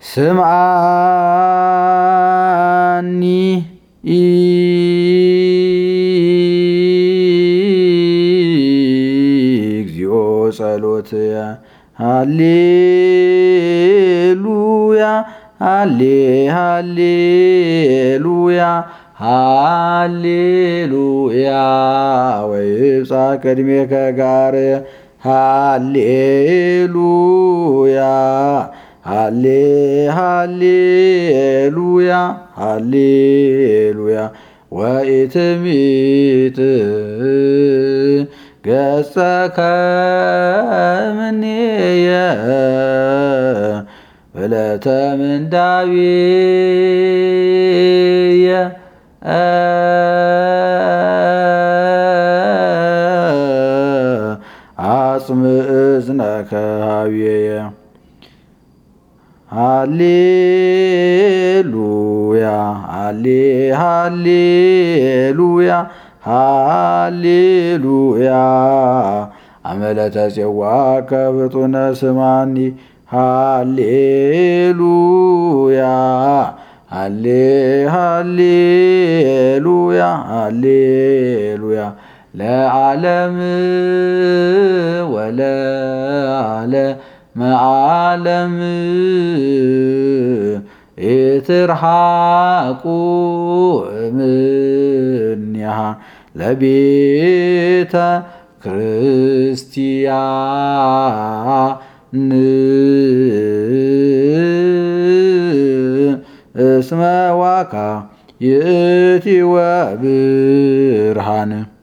ስምዓኒ እግዚኦ ጸሎትየ ሃሌሉያ ሃሌሉያ ሃሌሉያ ወይብጻሕ ቅድሜከ ጋርየ ሃሌሉያ ሃሌሉያ ሃሌሉያ ወኢትሚት ገጸከ እምኔየ ዕለተ ምንዳቤየ አጽምዕ እዝነከ ኀቤየ ሃሌሉያ ሃሌሉያ ሃሌሉያ አመለተ ጽዋከ ፍጡነ ስማኒ ሃሌሉያ ሃሌሉያ ሃሌሉያ ለዓለም ወለዓለመ ዓለም ኢትርሐቁ እምኔሃ ለቤተ ክርስቲያን እስመ ዋካ ይእቲ ወብርሃን